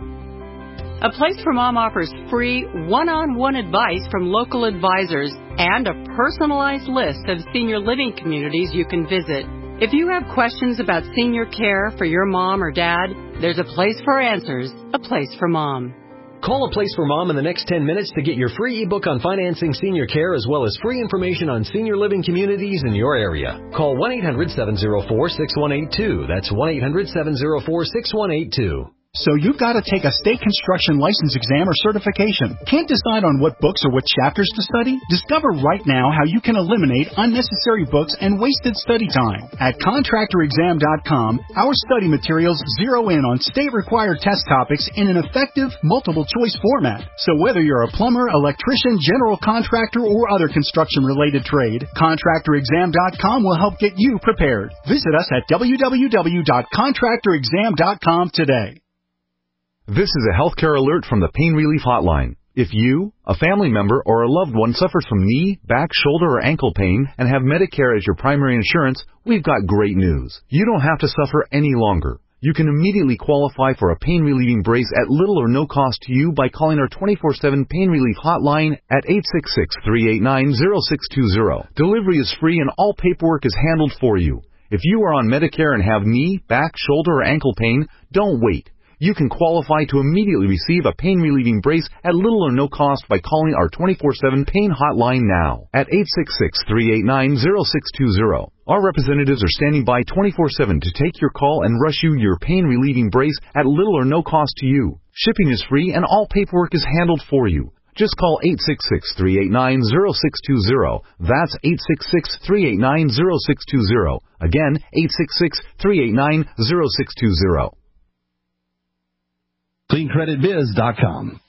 A Place for Mom offers free one-on-one advice from local advisors and a personalized list of senior living communities you can visit. If you have questions about senior care for your mom or dad, there's a place for answers, A Place for Mom. Call A Place for Mom in the next ten minutes to get your free ebook on financing senior care as well as free information on senior living communities in your area. Call one eight hundred, seven oh four, six one eight two. That's one eight hundred, seven oh four, six one eight two. So you've got to take a state construction license exam or certification. Can't decide on what books or what chapters to study? Discover right now how you can eliminate unnecessary books and wasted study time. At contractor exam dot com, our study materials zero in on state-required test topics in an effective, multiple-choice format. So whether you're a plumber, electrician, general contractor, or other construction-related trade, contractor exam dot com will help get you prepared. Visit us at w w w dot contractor exam dot com today. This is a healthcare alert from the Pain Relief Hotline. If you, a family member, or a loved one suffers from knee, back, shoulder, or ankle pain and have Medicare as your primary insurance, we've got great news. You don't have to suffer any longer. You can immediately qualify for a pain-relieving brace at little or no cost to you by calling our twenty-four seven Pain Relief Hotline at eight six six, three eight nine, zero six two zero. Delivery is free and all paperwork is handled for you. If you are on Medicare and have knee, back, shoulder, or ankle pain, don't wait. You can qualify to immediately receive a pain-relieving brace at little or no cost by calling our twenty-four seven Pain Hotline now at eight six six, three eight nine, zero six two zero. Our representatives are standing by twenty-four seven to take your call and rush you your pain-relieving brace at little or no cost to you. Shipping is free and all paperwork is handled for you. Just call eight six six, three eight nine, zero six two zero. That's eight six six, three eight nine, zero six two zero. Again, eight six six, three eight nine, zero six two zero. clean credit biz dot com.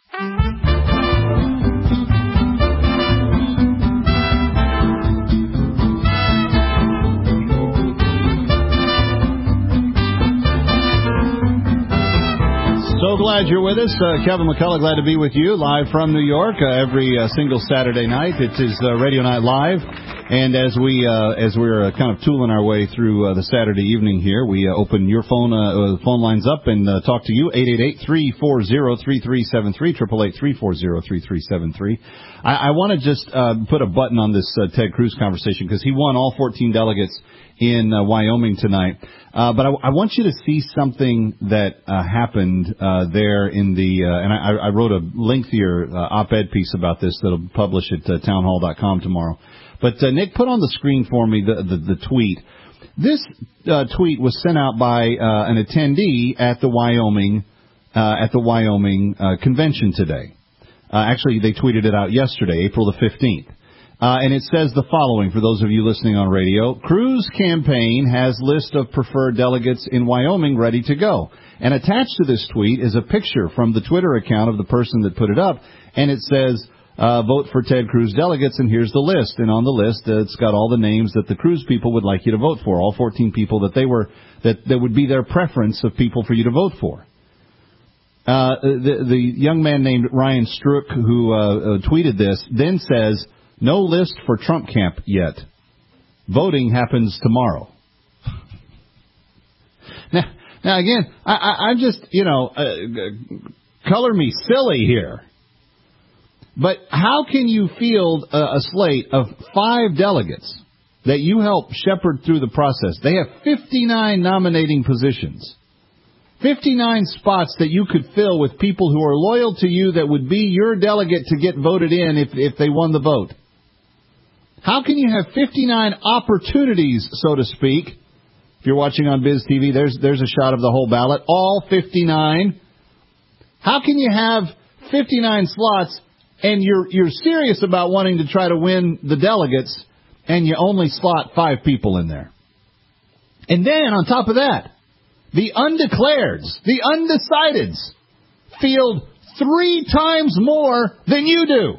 So glad you're with us. Uh, Kevin McCullough, glad to be with you live from New York uh, every uh, single Saturday night. It is uh, Radio Night Live. And as we uh, as we're uh, kind of tooling our way through uh, the Saturday evening here, we uh, open your phone uh, phone lines up and uh, talk to you. eight eight eight, three four zero, three three seven three, eight eight eight, three four zero, three three seven three. I, I want to just uh, put a button on this uh, Ted Cruz conversation because he won all fourteen delegates in uh, Wyoming tonight. Uh, but I, I want you to see something that uh, happened uh, there in the, uh, and I, I wrote a lengthier uh, op-ed piece about this that'll publish at uh, town hall dot com tomorrow. But, uh, Nick, put on the screen for me the, the, the tweet. This uh, tweet was sent out by uh, an attendee at the Wyoming uh, at the Wyoming uh, convention today. Uh, actually, they tweeted it out yesterday, April the fifteenth. Uh, and it says the following, for those of you listening on radio. Cruz campaign has list of preferred delegates in Wyoming ready to go. And attached to this tweet is a picture from the Twitter account of the person that put it up. And it says, uh, vote for Ted Cruz delegates, and here's the list. And on the list, uh, it's got all the names that the Cruz people would like you to vote for, all fourteen people that they were, that, that would be their preference of people for you to vote for. Uh, the, the young man named Ryan Strook, who uh, uh, tweeted this, then says, no list for Trump camp yet. Voting happens tomorrow. Now, now again, I, I, I'm just, you know, uh, color me silly here. But how can you field a, a slate of five delegates that you help shepherd through the process? They have fifty-nine nominating positions. fifty-nine spots that you could fill with people who are loyal to you that would be your delegate to get voted in if, if they won the vote. How can you have fifty-nine opportunities, so to speak? If you're watching on Biz T V, there's there's a shot of the whole ballot, all fifty-nine. How can you have fifty-nine slots and you're you're serious about wanting to try to win the delegates and you only slot five people in there? And then on top of that, the undeclareds, the undecideds, field three times more than you do.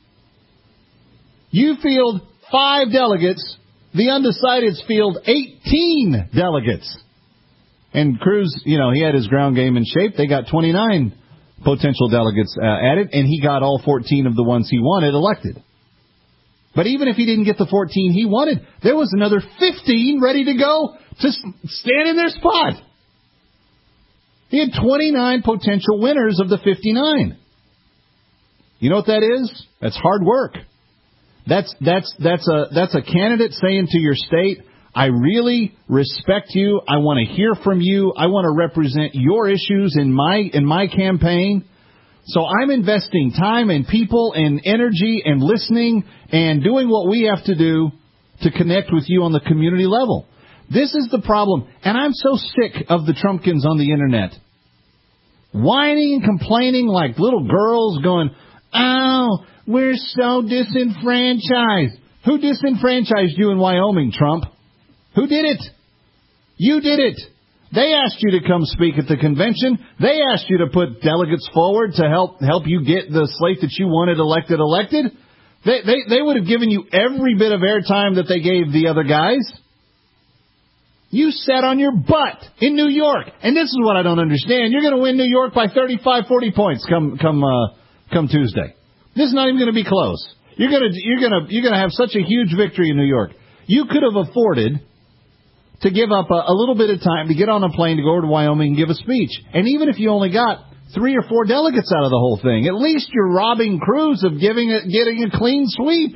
You field five delegates. The undecideds field eighteen delegates. And Cruz, you know, he had his ground game in shape. They got twenty-nine potential delegates uh, at it, and he got all fourteen of the ones he wanted elected. But even if he didn't get the fourteen he wanted, there was another fifteen ready to go to stand in their spot. He had twenty-nine potential winners of the fifty-nine. You know what that is? That's hard work. That's that's that's a that's a candidate saying to your state, I really respect you. I want to hear from you. I want to represent your issues in my in my campaign. So I'm investing time and people and energy and listening and doing what we have to do to connect with you on the community level. This is the problem. And I'm so sick of the Trumpkins on the internet, whining and complaining like little girls going, oh, we're so disenfranchised. Who disenfranchised you in Wyoming, Trump? Who did it? You did it. They asked you to come speak at the convention. They asked you to put delegates forward to help help you get the slate that you wanted elected elected. They, they, they would have given you every bit of airtime that they gave the other guys. You sat on your butt in New York. And this is what I don't understand. You're going to win New York by thirty-five, forty points come come uh, come Tuesday. This is not even going to be close. You're going to you're going to you're going to have such a huge victory in New York. You could have afforded to give up a, a little bit of time to get on a plane to go over to Wyoming and give a speech. And even if you only got three or four delegates out of the whole thing, at least you're robbing Cruz of giving it, getting a clean sweep.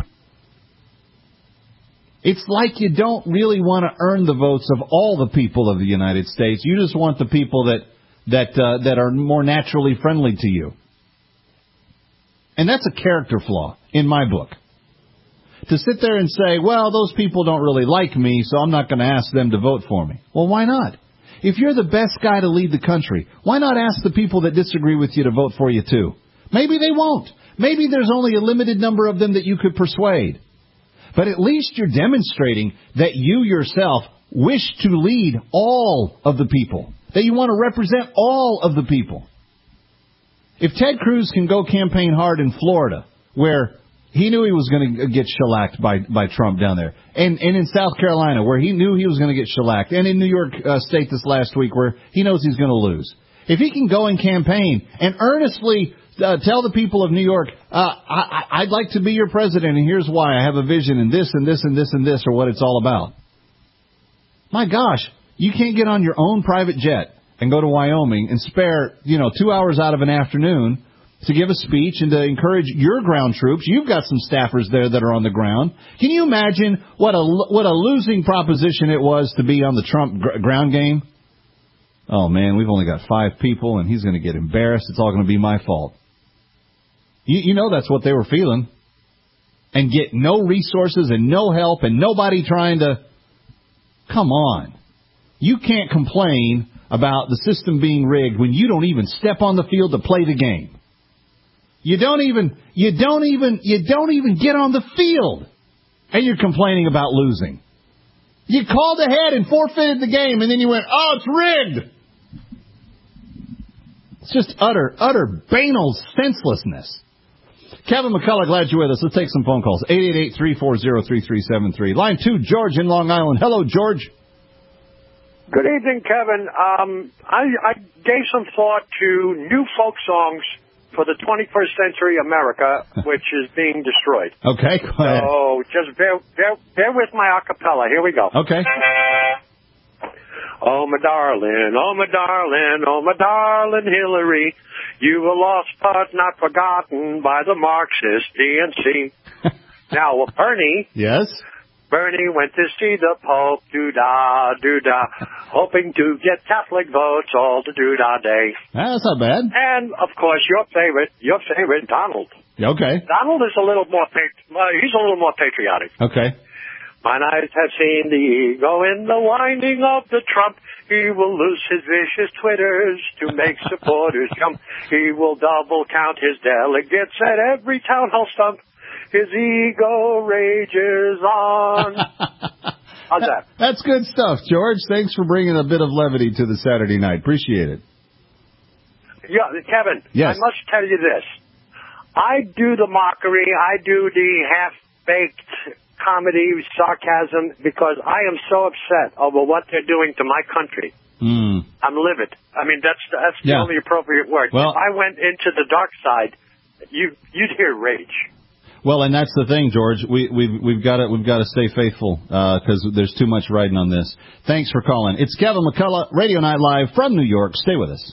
It's like you don't really want to earn the votes of all the people of the United States. You just want the people that that uh, that are more naturally friendly to you. And that's a character flaw in my book. To sit there and say, well, those people don't really like me, so I'm not going to ask them to vote for me. Well, why not? If you're the best guy to lead the country, why not ask the people that disagree with you to vote for you too? Maybe they won't. Maybe there's only a limited number of them that you could persuade. But at least you're demonstrating that you yourself wish to lead all of the people, that you want to represent all of the people. If Ted Cruz can go campaign hard in Florida, where he knew he was going to get shellacked by, by Trump down there, and, and in South Carolina, where he knew he was going to get shellacked, and in New York uh, State this last week, where he knows he's going to lose. If he can go and campaign and earnestly uh, tell the people of New York, uh, I, I'd like to be your president, and here's why. I have a vision, and this and this and this and this are what it's all about. My gosh, you can't get on your own private jet and go to Wyoming and spare, you know, two hours out of an afternoon to give a speech and to encourage your ground troops. You've got some staffers there that are on the ground. Can you imagine what a, what a losing proposition it was to be on the Trump gr- ground game? Oh, man, we've only got five people, and he's going to get embarrassed. It's all going to be my fault. You, you know that's what they were feeling. And get no resources and no help and nobody trying to... Come on. You can't complain about the system being rigged when you don't even step on the field to play the game. You don't even, you don't even, you don't even get on the field, and you're complaining about losing. You called ahead and forfeited the game, and then you went, oh, it's rigged. It's just utter, utter banal senselessness. Kevin McCullough, glad you're with us. Let's take some phone calls. eight eight eight, three four zero, three three seven three. Line two, George in Long Island. Hello, George. Good evening, Kevin. Um, I, I gave some thought to new folk songs for the twenty-first century America, which is being destroyed. Okay, go ahead. So just bear, bear, bear with my a cappella. Here we go. Okay. Oh, my darling, oh, my darling, oh, my darling Hillary, you were lost but not forgotten by the Marxist D N C. Now, well, Bernie. Yes? Bernie went to see the Pope, doo-dah, doo-dah, hoping to get Catholic votes all the doo-dah day. That's not bad. And, of course, your favorite, your favorite, Donald. Okay. Donald is a little more, pat- he's a little more patriotic. Okay. Mine eyes have seen the ego in the winding of the Trump. He will loose his vicious twitters to make supporters jump. He will double count his delegates at every town hall stump. His ego rages on. How's that? That's good stuff, George. Thanks for bringing a bit of levity to the Saturday night. Appreciate it. Yeah, Kevin, yes. I must tell you this. I do the mockery. I do the half-baked comedy, sarcasm, because I am so upset over what they're doing to my country. Mm. I'm livid. I mean, that's that's the yeah. only appropriate word. Well, if I went into the dark side, you you'd hear rage. Well, and that's the thing, George. We, we've we've got to we've got to stay faithful because uh, there's too much riding on this. Thanks for calling. It's Kevin McCullough, Radio Night Live from New York. Stay with us.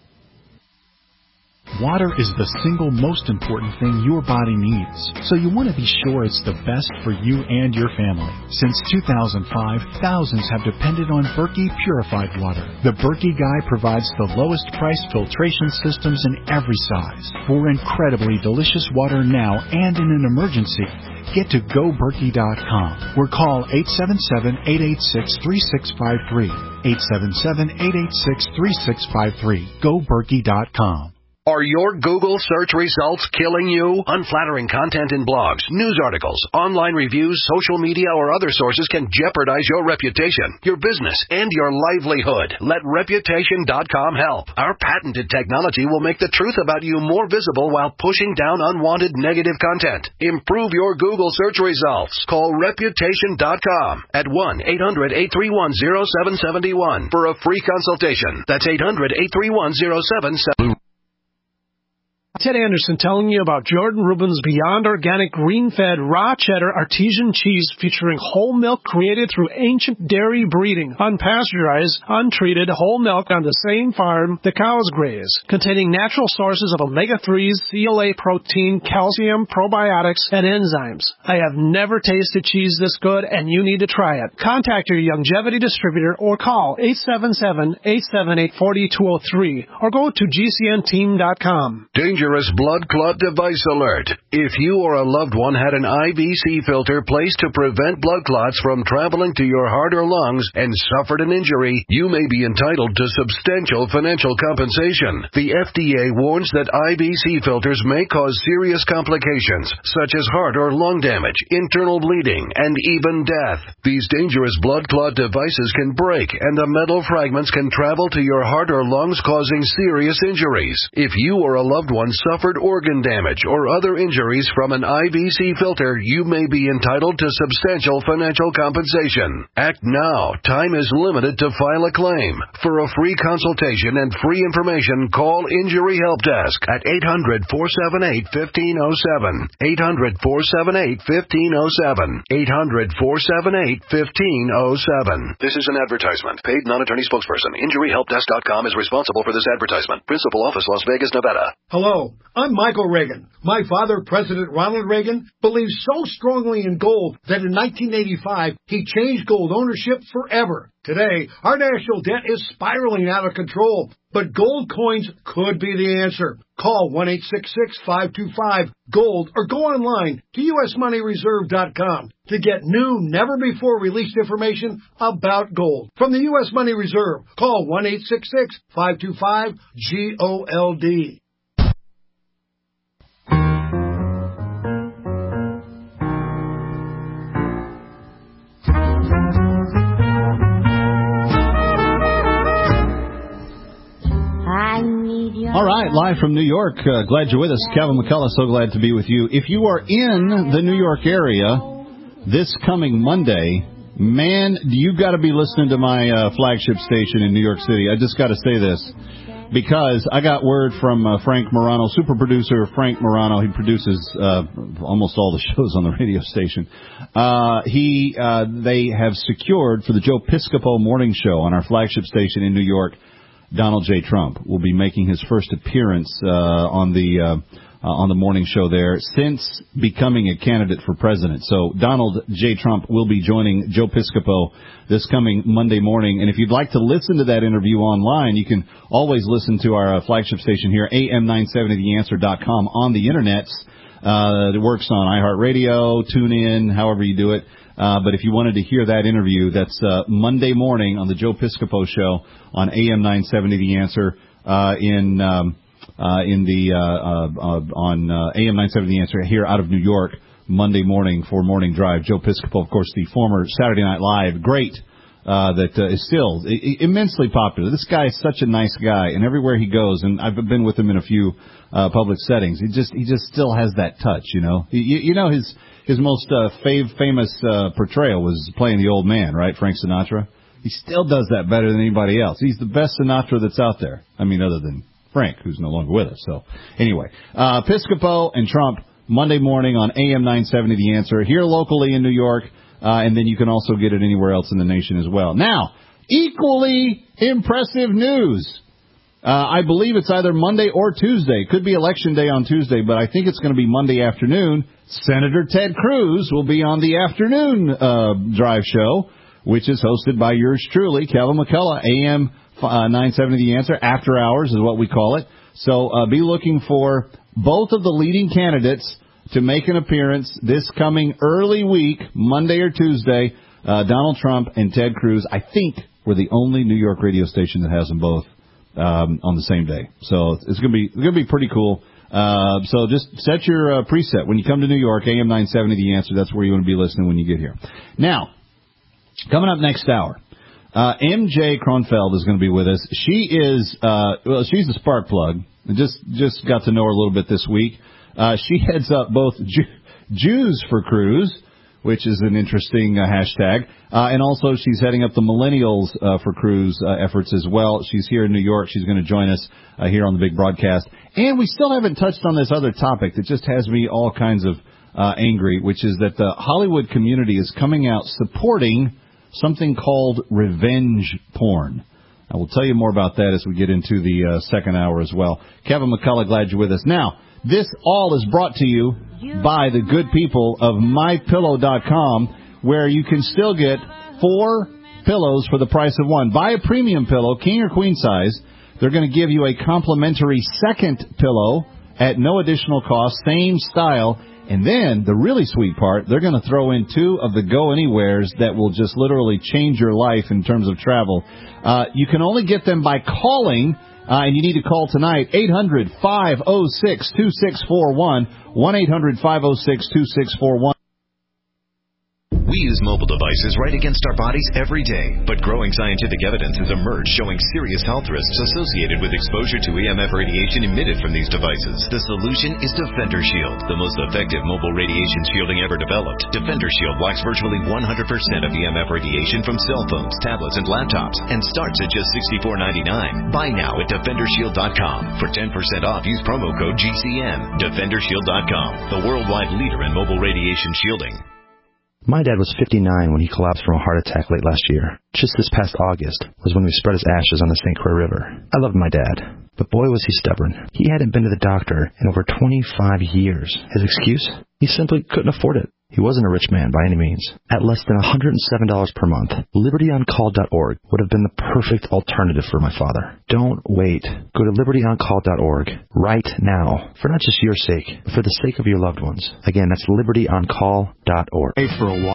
Water is the single most important thing your body needs, so you want to be sure it's the best for you and your family. Since two thousand five, thousands have depended on Berkey Purified Water. The Berkey Guy provides the lowest price filtration systems in every size. For incredibly delicious water now and in an emergency, get to go berkey dot com or call eight seven seven, eight eight six, three six five three. eight seven seven, eight eight six, three six five three. go berkey dot com. Are your Google search results killing you? Unflattering content in blogs, news articles, online reviews, social media, or other sources can jeopardize your reputation, your business, and your livelihood. Let Reputation dot com help. Our patented technology will make the truth about you more visible while pushing down unwanted negative content. Improve your Google search results. Call Reputation dot com at one eight hundred, eight three one, zero seven seven one for a free consultation. That's eight hundred, eight three one, zero seven seven one. Ted Anderson telling you about Jordan Rubin's Beyond Organic Green-Fed Raw Cheddar Artesian Cheese featuring whole milk created through ancient dairy breeding, unpasteurized, untreated whole milk on the same farm the cows graze, containing natural sources of omega threes, C L A protein, calcium, probiotics, and enzymes. I have never tasted cheese this good, and you need to try it. Contact your Longevity distributor or call eight seven seven, eight seven eight, four two zero three or go to G C N team dot com. Dangerous blood clot device alert. If you or a loved one had an I V C filter placed to prevent blood clots from traveling to your heart or lungs and suffered an injury, you may be entitled to substantial financial compensation. The F D A warns that I V C filters may cause serious complications, such as heart or lung damage, internal bleeding, and even death. These dangerous blood clot devices can break, and the metal fragments can travel to your heart or lungs, causing serious injuries. If you or a loved one suffered organ damage or other injuries from an I V C filter, you may be entitled to substantial financial compensation. Act now. Time is limited to file a claim. For a free consultation and free information, call Injury Help Desk at eight hundred, four seven eight, one five zero seven. eight hundred, four seven eight, one five zero seven. eight hundred, four seven eight, one five zero seven. This is an advertisement. Paid non-attorney spokesperson. Injury Help Desk dot com is responsible for this advertisement. Principal office, Las Vegas, Nevada. Hello. Hello, I'm Michael Reagan. My father, President Ronald Reagan, believed so strongly in gold that in nineteen eighty-five, he changed gold ownership forever. Today, our national debt is spiraling out of control, but gold coins could be the answer. Call one eight six six, five two five, GOLD or go online to U S money reserve dot com to get new, never-before-released information about gold. From the U S Money Reserve, call one eight six six, five two five, GOLD. All right, live from New York. Uh, glad you're with us. Kevin McCullough, so glad to be with you. If you are in the New York area this coming Monday, man, you've got to be listening to my uh, flagship station in New York City. I just got to say this because I got word from uh, Frank Morano, super producer Frank Morano. He produces uh, almost all the shows on the radio station. Uh, he, uh, they have secured for the Joe Piscopo morning show on our flagship station in New York, Donald J. Trump will be making his first appearance uh, on the uh, uh, on the morning show there since becoming a candidate for president. So Donald J. Trump will be joining Joe Piscopo this coming Monday morning. And if you'd like to listen to that interview online, you can always listen to our uh, flagship station here, A M nine seventy the answer dot com, on the Internet. Uh, it works on iHeartRadio, TuneIn, however you do it. Uh, but if you wanted to hear that interview, that's uh, Monday morning on the Joe Piscopo Show on A M nine seventy The Answer uh, in um, uh, in the uh, uh, uh, on uh, A M nine seventy The Answer here out of New York Monday morning for Morning Drive. Joe Piscopo, of course, the former Saturday Night Live great uh, that uh, is still I- immensely popular. This guy is such a nice guy, and everywhere he goes, and I've been with him in a few uh, public settings, he just he just still has that touch, you know. You, you know his. His most uh, fav- famous uh, portrayal was playing the old man, right? Frank Sinatra. He still does that better than anybody else. He's the best Sinatra that's out there. I mean, other than Frank, who's no longer with us. So, anyway, uh, Piscopo and Trump, Monday morning on A M nine seventy The Answer, here locally in New York, uh, and then you can also get it anywhere else in the nation as well. Now, equally impressive news. Uh, I believe it's either Monday or Tuesday. Could be Election Day on Tuesday, but I think it's going to be Monday afternoon. Senator Ted Cruz will be on the afternoon uh, drive show, which is hosted by yours truly, Kevin McCullough, A M nine seventy The Answer. After hours is what we call it. So uh, be looking for both of the leading candidates to make an appearance this coming early week, Monday or Tuesday. Uh, Donald Trump and Ted Cruz, I think, we're the only New York radio station that has them both um, on the same day. So it's going to be it's going to be pretty cool. Uh, so just set your uh, preset. When you come to New York, A M nine seventy The Answer, that's where you want to be listening when you get here. Now, coming up next hour, uh, M J Kronfeld is going to be with us. She is, uh, well, she's a spark plug. I just, just got to know her a little bit this week. Uh, she heads up both Jew- Jews for Cruz, which is an interesting uh, hashtag. Uh, and also she's heading up the Millennials uh, for Cruz uh, efforts as well. She's here in New York. She's going to join us uh, here on the big broadcast. And we still haven't touched on this other topic that just has me all kinds of uh, angry, which is that the Hollywood community is coming out supporting something called revenge porn. I will tell you more about that as we get into the uh, second hour as well. Kevin McCullough, glad you're with us. Now, this all is brought to you by the good people of my pillow dot com, where you can still get four pillows for the price of one. Buy a premium pillow, king or queen size. They're going to give you a complimentary second pillow at no additional cost, same style. And then, the really sweet part, they're going to throw in two of the Go Anywheres that will just literally change your life in terms of travel. Uh, you can only get them by calling. Uh, and you need to call tonight, eight hundred, five oh six, two six four one, one eight hundred, five oh six, two six four one. We use mobile devices right against our bodies every day, but growing scientific evidence has emerged showing serious health risks associated with exposure to E M F radiation emitted from these devices. The solution is Defender Shield, the most effective mobile radiation shielding ever developed. Defender Shield blocks virtually one hundred percent of E M F radiation from cell phones, tablets, and laptops, and starts at just sixty-four ninety-nine. Buy now at defender shield dot com. For ten percent off, use promo code G C N. defender shield dot com, the worldwide leader in mobile radiation shielding. My dad was fifty-nine when he collapsed from a heart attack late last year. Just this past August was when we spread his ashes on the Saint Croix River. I loved my dad, but boy was he stubborn. He hadn't been to the doctor in over twenty-five years. His excuse? He simply couldn't afford it. He wasn't a rich man by any means. At less than one hundred seven dollars per month, liberty on call dot org would have been the perfect alternative for my father. Don't wait. Go to liberty on call dot org right now, for not just your sake, but for the sake of your loved ones. Again, that's liberty on call dot org. For a while.